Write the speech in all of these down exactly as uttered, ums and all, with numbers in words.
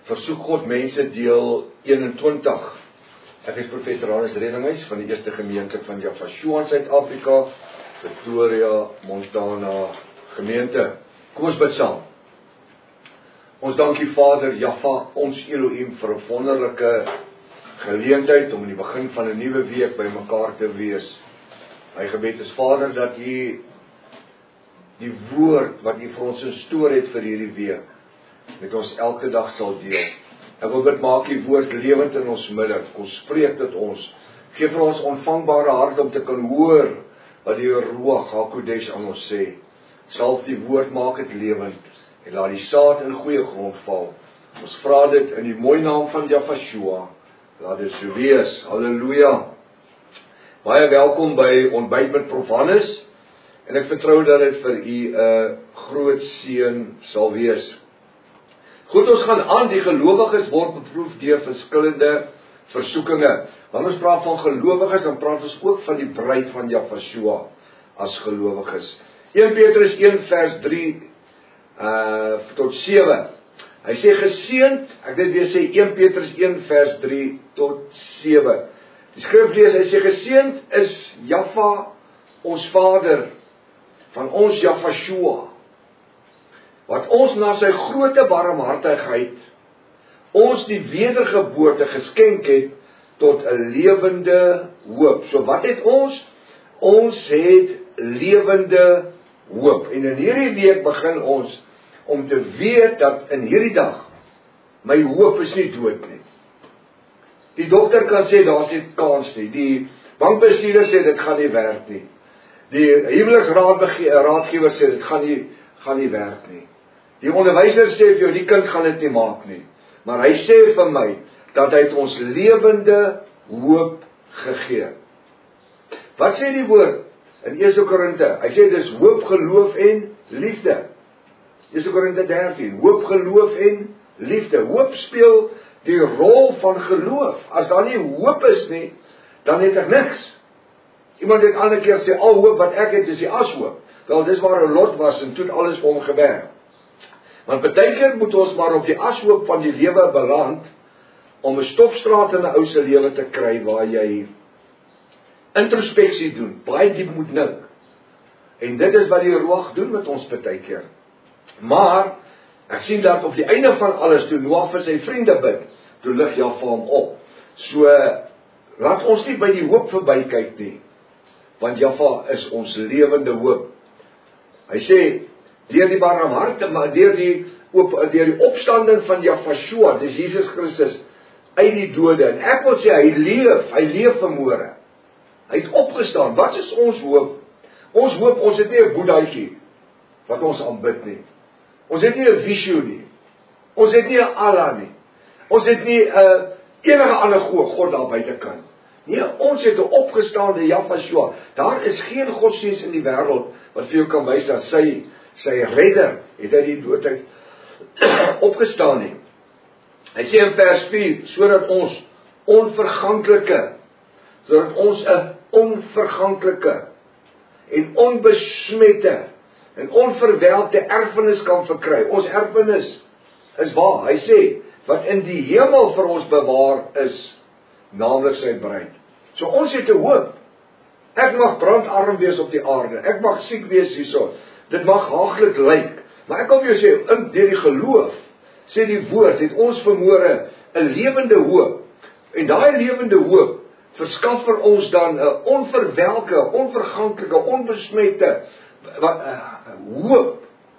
Versoek God mense deel eenentwintig. Ek is professor Hannes Reddinghuis van die eerste gemeente van Jafashua in Suid-Afrika, Pretoria, Montana gemeente. Kom ons bid saam. Ons dankie Vader Jaffa, ons Elohim, vir 'n wonderlike geleentheid om in die begin van 'n nuwe week by mekaar te wees. My gebed is Vader dat U die woord wat U vir ons instoor het vir hierdie week met ons elke dag sal deel. Ek wil bid, maak die woord lewend in ons midde. Kom spreek dit ons. Geef vir ons ontvangbare hart om te kan hoor wat die Ruach HaKodesh aan ons sê. Salf die woord, maak dit lewend en laat die saad in goeie grond val. Ons vra dit in die mooi naam van Jafashua. Laat dit so wees. Halleluja. Baie welkom by Ontbyt met Prof Hannes. En ek vertrou dat dit vir u 'n uh, groot seën sal wees. Goed, ons gaan aan, die gelowiges word beproef deur verskillende versoekinge. Wanneer ons praat van gelowiges, dan praat ons ook van die bruid van Jafashua as gelowiges. Eerste Petrus een vers drie uh, tot sewe. Hy sê geseënd, ek dit weer sê Eerste Petrus een vers drie tot sewe. Die skrif lees, hy sê geseënd is Jaffa, ons Vader, van ons Jafashua, wat ons na sy groote barmhartigheid ons die wedergeboorte geskenk het tot 'n lewende hoop. So wat het ons? Ons het lewende hoop. En in hierdie week begin ons om te weet dat in hierdie dag my hoop is nie dood nie. Die dokter kan sê daar's nie kans nie. Die bankbestuurder sê dit gaan nie werk nie. Die huweliksraadgewer sê dit gaan nie gaan nie werk nie. Die onderwyser sê vir jou die kind gaan dit nie maak nie. Maar hy sê vir my dat hy het ons lewende hoop gegee. Wat sê die woord in Eerste Korinte? Hy sê dis hoop, geloof en liefde. Eerste Korinte dertien, hoop, geloof en liefde. Hoop speel die rol van geloof. As daar nie hoop is nie, dan het ek niks. Iemand het ander keer sê, al hoop wat ek het is die ashoop. Wel, dis waar 'n lot was en toe het alles vir hom gewerk. Want baie keer moet ons maar op die ashoop van die lewe beland, om 'n stopstraat in 'n ou se lewe te kry, waar jy introspeksie doen, baie diep moet nik. En dit is wat die Ruach doen met ons baie keer. Maar, ek sien dat op die einde van alles, toe Noag vir sy vriende bid, toe lig Jaffa hom op. So, laat ons nie by die hoop verby kyk nie, want Jaffa is ons lewende hoop. Hy sê, deur die barmhartigheid, maar deur die, op, deur die opstanding van Jafashua, dis Jesus Christus, uit die dode, en ek wil sê, hy leef, hy leef vanmôre. Hy het opgestaan. Wat is ons hoop? Ons hoop, ons het nie 'n boeddhaatjie wat ons aanbid nie. Ons het nie 'n Vishu nie. Ons het nie 'n Allah nie. Ons het nie 'n uh, enige ander God daar buitekant. Nee, ons het 'n opgestaande Jafashua. Daar is geen godsdienst in die wêreld wat vir jou kan wys dat sy sy redder het uit die dood uit opgestaan nie. Hy sê in vers vier, sodat ons onverganklike, sodat ons 'n onverganklike en onbesmette en onverwelkte erfenis kan verkry. Ons erfenis is waar, hy sê, wat in die hemel vir ons bewaar is, naamlik sy bruid. So ons het 'n hoop. Ek mag brandarm wees op die aarde, ek mag siek wees hierso, dit mag haaglik lyk, maar ek kom jou sê, in deur die geloof, sê die woord, het ons vanmôre 'n lewende hoop, en daai lewende hoop verskaf vir ons dan 'n onverwelke, onverganklike, onbesmette wat, uh, hoop,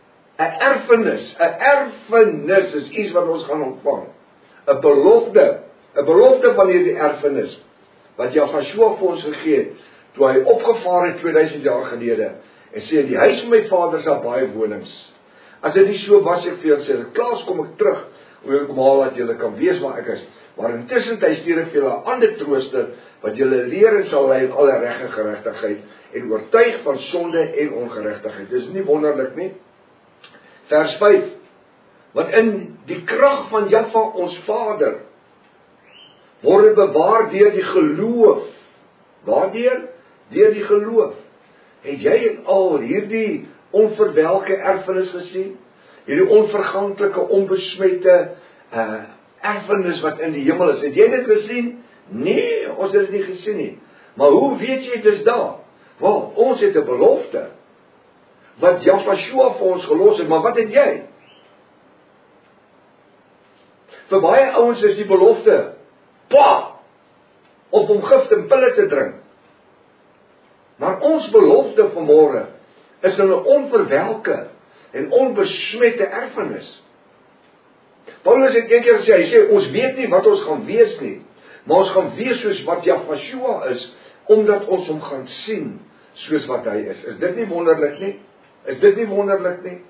'n erfenis, 'n erfenis is iets wat ons gaan ontvang, 'n belofte, 'n belofte van hierdie erfenis, wat Jafashua vir ons gegee het, toe hy opgevaar het tweeduisend jaar gelede, en sê, die huis van my vader is daar baie wonings. As dit nie so was, ek vir julle sê, klaas kom ek terug, om julle kom haal, dat julle kan wees waar ek is. Maar intussen hy stuur vir julle 'n ander trooster, wat julle leer en sal lei in alle reg en geregtigheid, en oortuig van sonde en ongeregtigheid. Dis nie wonderlik nie. Vers vyf, want in die krag van Jaffa, ons Vader, word dit bewaar deur die geloof. Waardeur? Deur die geloof. Het jy al hierdie onverwelke erfenis gesien? Hierdie onverganklike, onbesmette uh, erfenis wat in die hemel is. Het jy dit gesien? Nee, ons het dit nie gesien nie. Maar hoe weet jy dit is daar? Wel, ons het 'n belofte wat Jahweh vir ons gelos het, maar wat het jy? Vir baie ouens is die belofte, pa, of om gif en pille te drink. Maar ons belofte vanmôre is 'n onverwelke en onbesmette erfenis. Paulus het een keer gesê, hy sê, ons weet nie wat ons gaan wees nie, maar ons gaan wees soos wat Jahweh is, omdat ons hom gaan sien, soos wat hy is. Is dit nie wonderlik nie? Is dit nie wonderlik nie?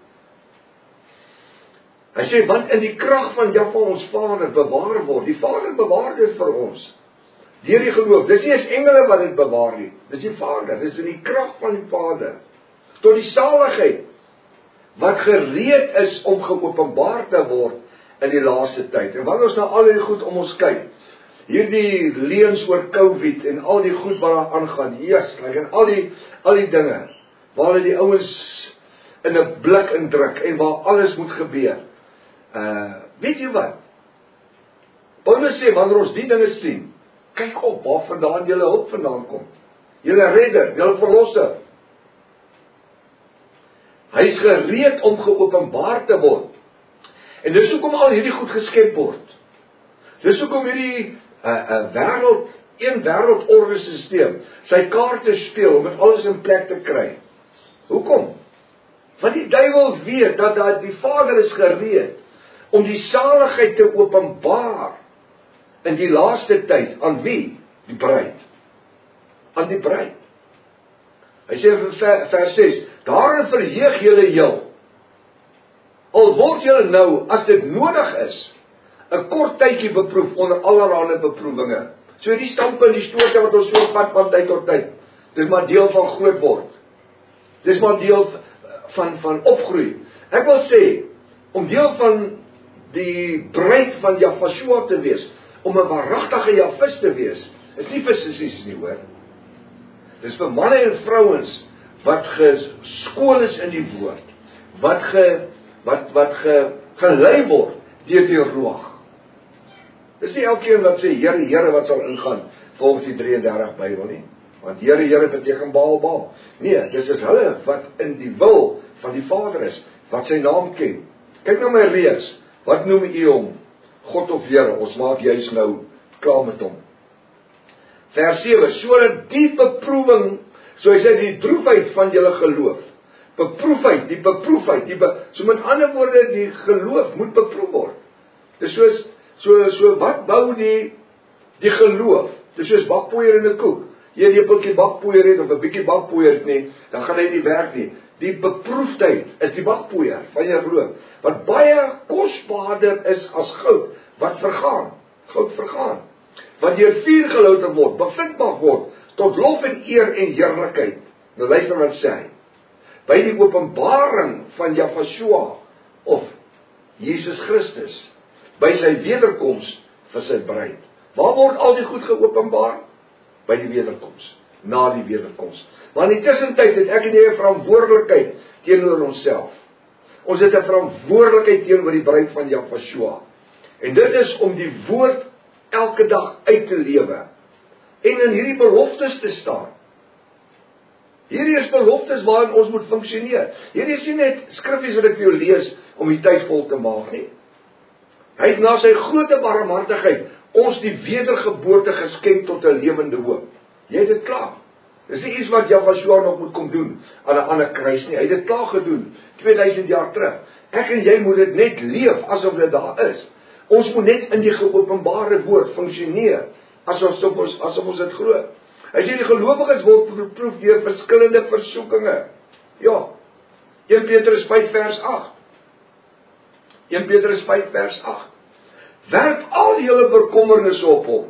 Hy sê, want in die krag van Jahweh ons Vader bewaar word, die Vader bewaar dit vir ons, deur die geloof. Dis nie eens engele wat dit bewaar nie, dis die Vader, dis in die krag van die Vader, tot die saligheid, wat gereed is om geopenbaar te word in die laaste tyd. En wanneer ons nou al die goed om ons kyk, hierdie leuns oor COVID en al die goed wat daar aangaan, yes, like, en al die, al die dinge, waar hulle die ouens in 'n blik indruk, en waar alles moet gebeur. Uh, weet jy wat? Paulus sê, wanneer ons die dinge sien, kyk op, waar vandaan julle hulp vandaan kom. Julle redder, julle verlosser. Hy is gereed om geopenbaar te word. En dis hoekom al hierdie goed geskep word. Dis hoekom hierdie uh, uh, wêreld, een wêreldorde stelsel, sy kaarte speel om dit alles in plek te kry. Hoekom? Want die duiwel weet dat, dat die Vader is gereed om die saligheid te openbaar in die laaste tyd. Aan wie? Die bruid. Aan die bruid. Hy sê in vers ses, daarin verheug julle heel. Al word julle nou, as dit nodig is, 'n kort tydjie beproef onder allerlei beproewinge. So die stampe en die stote wat ons so vat van tyd tot tyd, dis maar deel van groot word. Dis maar deel van, van opgroei. Ek wil sê, om deel van die bruid van Jahweh te wees, om 'n waaragtige Jahwis te wees, is nie vir sissies nie, hoor. Dis vir manne en vrouens wat geskool is in die woord, wat ge, wat wat ge, gelei word deur die Ruach. Dis nie elkeen wat sê Here, Here wat sal ingaan volgens die drie en dertig Bybel nie. Want Here, Here beteken Baal, Baal. Nee, dis is hulle wat in die wil van die Vader is, wat sy naam ken. Kyk nou my reeks, wat noem u hom? God of Here, ons maak juis nou klaar met hom. Vers sewe, sodat die beproewing, so hy sê die droefheid van julle geloof, beproefheid, die beproefheid, die be, so met ander woorde, die geloof moet beproef word. Dis soos, so, so wat bou die, die geloof? Dis soos bakpoeier in 'n koek. Jy het 'n lepeltjie bakpoeier het, of 'n bietjie bakpoeier het nie, dan gaan hy nie werk nie. Die beproefdheid is die bakpoeier van jou geloof, wat baie kosbaarder is as goud, wat vergaan, goud vergaan, wat deur vuur gelouter word, bevind mag word, tot lof en eer en heerlikheid. Nou luister wat sê hy, by die openbaring van Jahweh, of Jesus Christus, by sy wederkoms vir sy bruid. Waar word al die goed geopenbaar? By die wederkoms, na die wederkoms. Maar in die tussentyd het ek en jy 'n verantwoordelikheid teenoor onsself. Ons het 'n verantwoordelikheid teenoor die bruid van Jahweh. En dit is om die woord elke dag uit te lewe. En in hierdie beloftes te staan. Hierdie is beloftes waarin ons moet funksioneer. Hierdie is nie net skriffies wat ek vir jou lees om die tyd vol te maak nie. Hy het na sy groote barmhartigheid ons die wedergeboorte geskenk tot 'n lewende hoop. Jy het dit klaar. Dis nie iets wat Jahweh nog moet kom doen aan 'n ander kruis nie. Hy het dit klaar gedoen tweeduisend jaar terug. Ek en jy moet dit net leef asof dit daar is. Ons moet net in die geopenbare woord funksioneer asof ons asof ons dit glo. Hy sê die gelowiges word beproef deur verskillende versoekinge. Ja. Eerste Petrus vyf vers agt. Eerste Petrus vyf vers agt. Werp al julle bekommernisse op hom.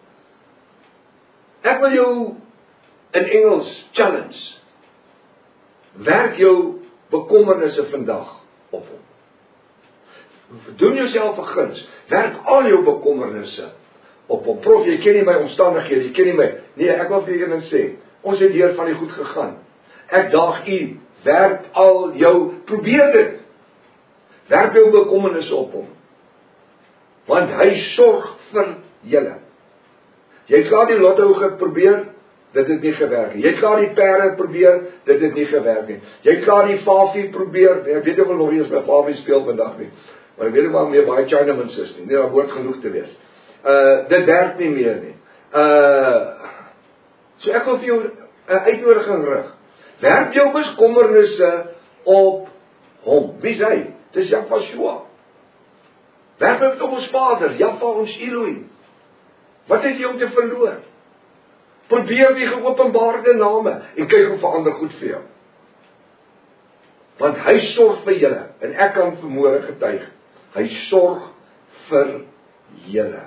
Ek wil jou in Engels challenge. Werk jou bekommernisse vandag op hom. Doen jouself 'n guns. Werk al jou bekommernisse op hom. Prof, jy ken nie my omstandighede, jy ken nie my. Nee, ek wil vir julle sê, ons het deur van die goed gegaan. Ek daag u, werk al jou, probeer dit. Werk jou bekommernisse op hom. Want hy sorg vir julle. Jy het klaar die lotto geprobeer, dit het nie gewerk nie. Jy het klaar die perde probeer, dit het nie gewerk nie. Jy het klaar die Fafie probeer, ek weet nie of hulle nog eens by Fafie speel vandag nie, maar ek weet nie waar meer baie Chinamans is nie, nie, daar behoort genoeg te wees. Uh, dit werk nie meer nie. Uh, so ek wil vir jou 'n uitnodiging rig. Werp jou bekommernisse op hom. Wie is hy? Dis Jahweh. Werp dit op ons Vader, Jahweh ons Elohim. Wat het jy om te verloor? Probeer die geopenbaarde name en kyk hoe verander goed vir jou. Want hy sorg vir julle en ek kan vanmôre getuig. Hy sorg vir julle.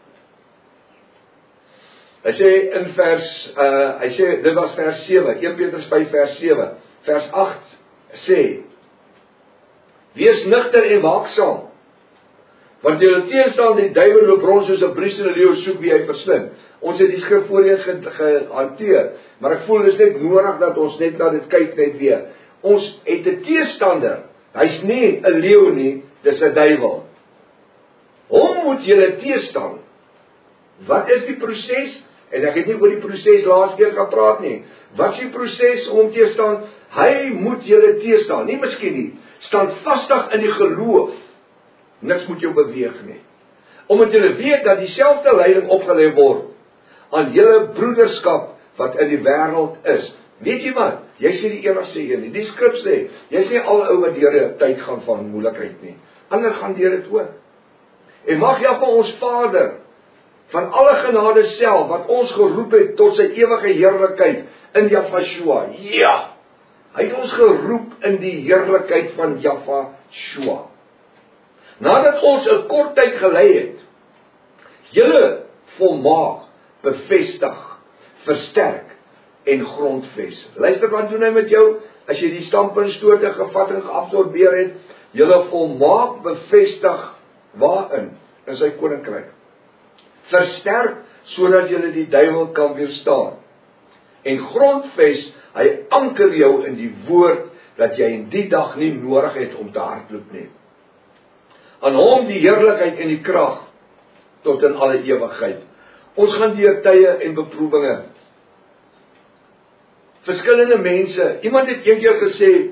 Hy sê in vers uh hy sê dit was vers sewe, Eerste Petrus vyf vers sewe. Vers agt sê: Wees nugter en waaksaam. Want julle teenstaan die duiwel loop rond soos 'n briesende leeu soek wie hy verslind. Ons het die skrif voorheen gehanteer, maar ek voel dis net nodig dat ons net na dit kyk net weer. Ons het 'n teestander. Hy's nie 'n leeu nie, dis 'n duiwel. Hom moet julle teestaan. Wat is die proses? En ek het nie oor die proses laas keer gepraat nie. Wat is die proses om te staan? Hy moet julle teestaan, nie miskien nie. Staan vastig in die geloof. Niks moet jou beweeg nie. Omdat julle weet dat dieselfde lyding opgelê word aan julle broederskap wat in die wêreld is. Weet jy wat? Jy sê die enigste een nie. Die skrif sê, jy sê al ou wat deur 'n tyd gaan van moeilikheid nie. Ander gaan deur dit ook. En mag Jahweh ons Vader van alle genade self, wat ons geroep het tot sy ewige heerlikheid in Jahweh. Ja! Hy het ons geroep in die heerlikheid van Jahweh. Nadat ons 'n kort tyd gelei het, julle volmaak, bevestig, versterk en grondves. Luister wat doen hy met jou, as jy die standpuntstote gevat en geabsorbeer het, julle volmaak, bevestig, waarin? In sy koninkryk. Versterk, sodat julle die duiwel kan weerstaan. En grondves, hy anker jou in die woord, dat jy in die dag nie nodig het om te hardloop nie. Aan hom die heerlikheid en die krag, tot in alle ewigheid. Ons gaan deur tye en beproewinge. Verskillende mense, iemand het eendag gesê,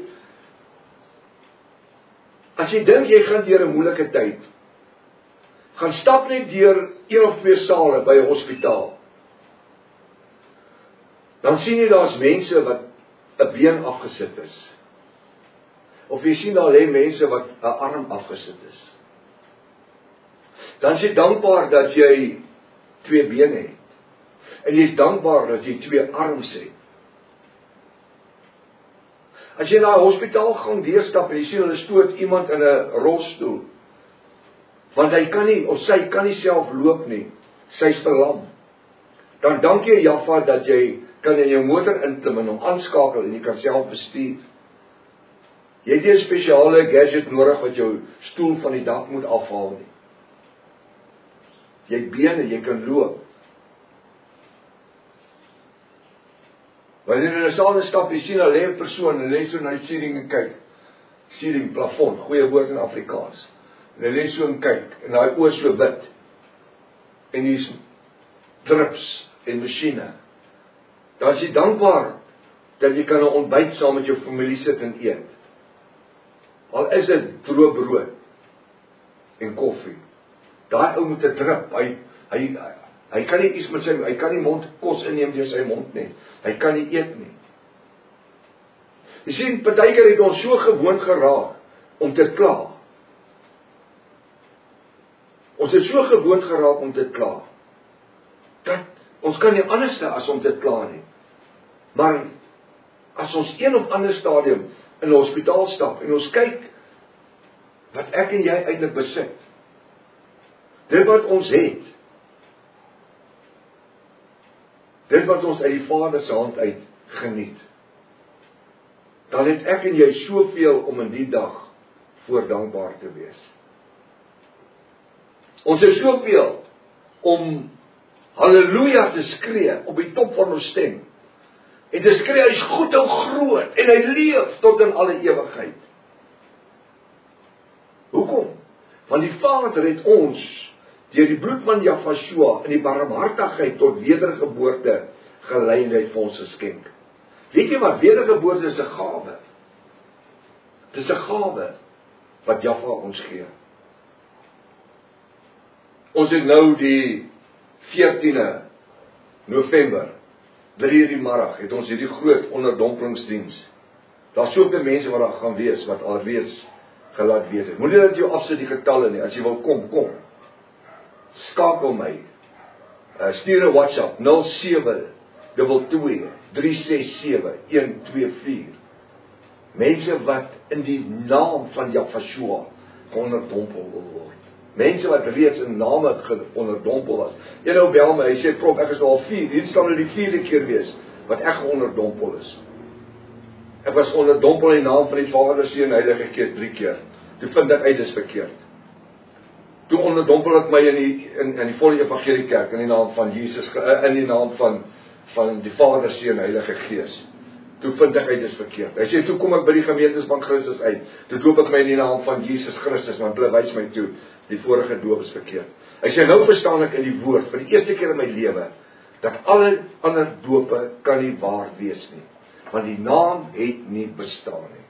as jy dink jy gaan deur 'n moeilike tyd, gaan stap net deur een of twee sale by 'n hospitaal. Dan sien jy daar's mense wat 'n been afgesit is. Of jy sien daar lê mense wat 'n arm afgesit is. Dan is jy dankbaar dat jy twee bene het. En jy is dankbaar dat jy twee arms het. As jy na 'n hospitaal gaan deurstap en jy sien hulle stoot iemand in 'n rolstoel, want hy kan nie, of sy kan nie self loop nie, sy's verlam. Dan dank jy Jahweh dat jy kan in jou motor inklim en hom aanskakel en jy kan self bestuur. Jy het nie 'n spesiale gadget nodig wat jou stoel van die dak moet afhaal nie. Jy het bene, jy kan loop. Wanneer jy in 'n saal stap, jy sien 'n lê persoon en lê so na die ceiling en kyk. Ceiling, plafon, goeie woord in Afrikaans. En hy lê so en kyk, en daai oë so wit. En hier's drips en masjiene. Dan is jy dankbaar dat jy kan 'n ontbyt saam met jou familie sit en eet. Al is dit droë brood en koffie. Daai ou moet 'n drip. Hy hy hy, hy kan nie iets met sy hy kan nie mond kos inneem deur sy mond nie. Hy kan nie eet nie. Jy sien, partykeer het ons so gewoond geraak om te kla. Ons het so gewoond geraak om te kla. Dat ons kan nie anderste as om te kla nie. Maar as ons een of ander stadium in 'n hospitaal stap en ons kyk wat ek en jy eintlik besit. Dit wat ons het. Dit wat ons uit die Vader se hand uit geniet. Dan het ek en jy soveel om in die dag voor dankbaar te wees. Ons het soveel om halleluja te skree op die top van ons stem. En te skree, hy is goed en groot en hy leef tot in alle ewigheid. Hoekom? Want die Vader het ons deur die bloed van Jahweh in die barmhartigheid tot wedergeboorte geleidheid vir ons geskenk. Weet jy wat, wedergeboorte is 'n gawe. Dit is 'n gawe wat Jahweh ons gee. Ons het nou die veertiende November, drie uur die middag, het ons hierdie groot onderdompelingsdiens. Daar's soveel mense wat daar gaan wees, wat alreeds gelaat weet het. Moenie dat jy afsit die getalle nie, as jy wil kom, kom. Skakel my. Uh, stuur 'n WhatsApp, nul sewe twee twee drie ses sewe een twee vier. Mense wat in die naam van Jahweh onderdompel wil word. Mense wat reeds in name onderdompel was. Een ou bel my, hy sê, "Prof, ek is nou al vier, hier sal nou die vierde keer wees, wat ek onderdompel is." Ek was onderdompel in die naam van die Vader, Seun, Heilige Gees drie keer. Toe vind ek uit, dis verkeerd. Toe onderdompel ek my in die, in, in die volle evangelie kerk, in die naam van Jesus, in die naam van, van die Vader, Seun, Heilige Gees. Toe vind ek uit, dis verkeerd. Hy sê, toe kom ek by die gemeentes van Christus uit. Toe doop ek my in die naam van Jesus Christus, want hulle wys my toe, die vorige doop is verkeerd. Hy sê, nou verstaan ek in die woord, vir die eerste keer in my lewe, dat alle ander dope kan nie waar wees nie. Want die naam het nie bestaan nie.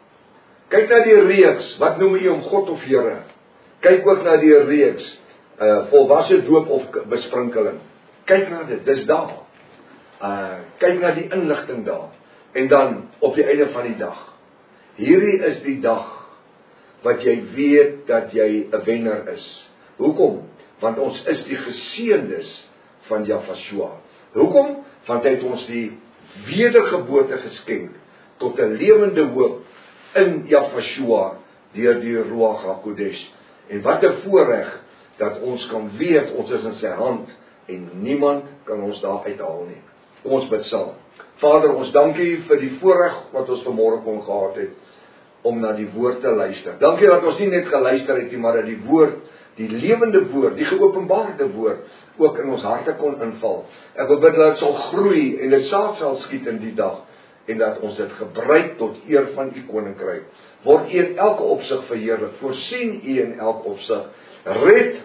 Kyk na die reeks, wat noem jy om God of Here? Kyk ook na die reeks, uh, volwasse doop of besprinkeling. Kyk na dit, dis daar. Uh, kyk na die inligting daar. En dan, op die einde van die dag, hierdie is die dag, wat jy weet, dat jy 'n wenner is. Hoekom? Want ons is die geseëndes van Jahweh. Hoekom? Want hy het ons die wedergeboorte geskenk, tot 'n lewende hoop, in Jahweh, deur die Ruach HaKodesh. En wat 'n voorreg, dat ons kan weet, ons is in sy hand, en niemand kan ons daar uithaal nie. Kom ons bid saam. Vader, ons dankie vir die voorreg, wat ons vanmôre kon gehad het, om na die woord te luister. Dankie dat ons nie net geluister het nie, maar dat die woord, die lewende woord, die geopenbaarde woord, ook in ons harte kon inval. Ek wil bid dat dit sal groei, en dit saad sal skiet in die dag, en dat ons dit gebruik tot eer van u koninkryk. Word u in elke opsig verheerlik, voorsien u in elke opsig, red,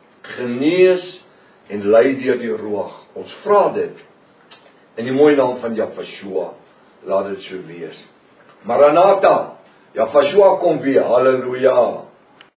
genees, en lei deur die Ruach. Ons vra dit, in die mooie naam van Jahweh, laat dit so wees. Maranatha, Jahweh kom weer, halleluja.